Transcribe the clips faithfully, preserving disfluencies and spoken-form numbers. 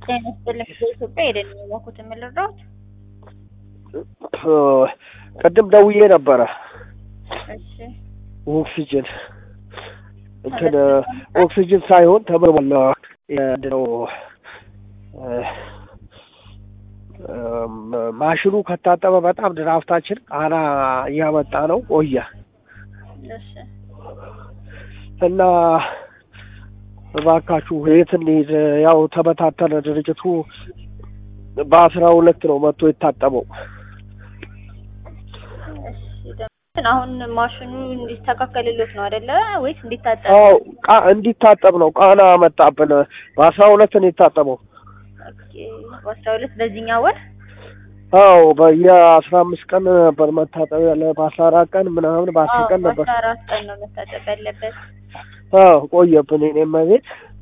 በኢትዮጵያ ሄደን የሞኩት የምልረው ቀደም ደውዬ ነበረ። እሺ ኦክሲጅን እንትን ኦክሲጅን ሳይሆን ተመርመለ ያንደው ማሽኑ ከታጠበ በጣም ድራፍታችን ቃና እያመጣ ነው ቆየ። እሺ እና እባካችሁ የት እንሂድ? ያው ተበታተነ ድርጅቱ በአስራ ሁለት ነው መጥቶ የታጠበው። አሁን ማሽኑ እንዲስተካከልልዎት ነው አይደለ ወይስ እንዲታጠብ? አዎ ቃ እንዲታጠብ ነው። ቃና መጣብን በአስራ ሁለት ነው የታጠበው። ኦኬ በአስራ ሁለት በዚህኛው ወር? አዎ በየአስራ አምስት ቀን ነበር መታጠብ ያለ በአስራ አራት ቀን ምናምን በአስር ቀን ነበር። በአስራ አራት ቀን ነው መታጠብ ያለበት። አዎ ቆየብን እኔም ቤት።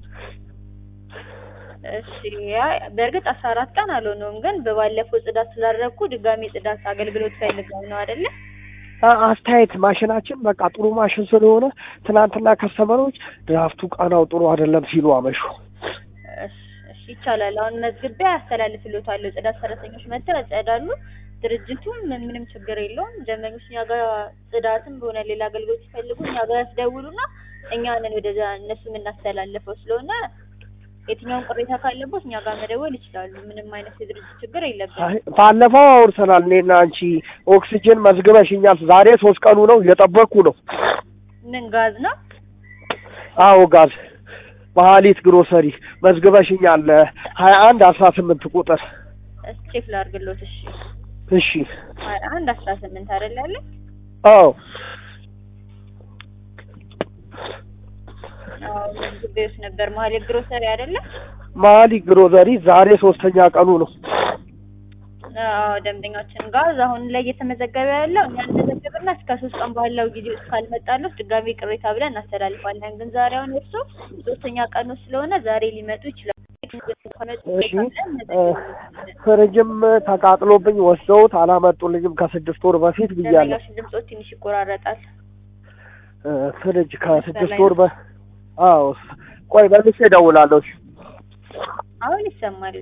እሺ ያ በእርግጥ አስራ አራት ቀን አልሆነውም፣ ግን በባለፈው ጽዳት ስላደረኩ ድጋሚ ጽዳት አገልግሎት ፈልገው ነው አይደለ? አስተያየት ማሽናችን በቃ ጥሩ ማሽን ስለሆነ ትናንትና ከስተመሮች ድራፍቱ ቃናው ጥሩ አይደለም ሲሉ አመሹ። እሺ ይቻላል። አሁን መዝግቤ አስተላልፍልዎታለሁ። ጽዳት ሰራተኞች መጥተው ያጸዳሉ። ድርጅቱም ምንም ችግር የለውም። ደንበኞች እኛ ጋር ጽዳትም ሆነ ሌላ አገልግሎት ሲፈልጉ እኛ ጋር ያስደውሉና እኛ ነን ወደዛ እነሱ የምናስተላልፈው ስለሆነ የትኛውን ቅሬታ ካለበት እኛ ጋር መደወል ይችላሉ። ምንም አይነት የድርጅት ችግር የለበትም። ባለፈው አውርተናል እኔና አንቺ ኦክሲጅን መዝግበሽኛል። ዛሬ ሶስት ቀኑ ነው እየጠበቅኩ ነው። ምን ጋዝ ነው? አዎ ጋዝ መሀሊት ግሮሰሪ መዝግበሽኛል ሀያ አንድ አስራ ስምንት ቁጥር። እሺ ቼክ ላድርግልዎት። እሺ እሺ ሀያ አንድ አስራ ስምንት አይደል ያለ? አዎ አዎ መዝግቤዎች ነበር። መሀሊት ግሮሰሪ አይደለ? መሀሊት ግሮሰሪ ዛሬ ሶስተኛ ቀኑ ነው። አዎ ደንበኛችን ጋዝ አሁን ላይ እየተመዘገበ ያለው እኛ እንመዘገብና እስከ ሶስት ቀን ባለው ጊዜ ውስጥ ካልመጣልዎት ድጋሚ ቅሬታ ብለን እናስተላልፋለን። ግን ዛሬ አሁን እርሱ ሶስተኛ ቀኑ ስለሆነ ዛሬ ሊመጡ ይችላሉ። እሺ ፍሪጅም ተቃጥሎብኝ ወስደውት አላመጡልኝም ከስድስት ወር በፊት ብያለሁ። ደንበኛችን ድምጾ ትንሽ ይቆራረጣል። ፍሪጅ ከስድስት ወር በ አዎ ቆይ መልሼ እደውላለሁ። አሁን ይሰማል።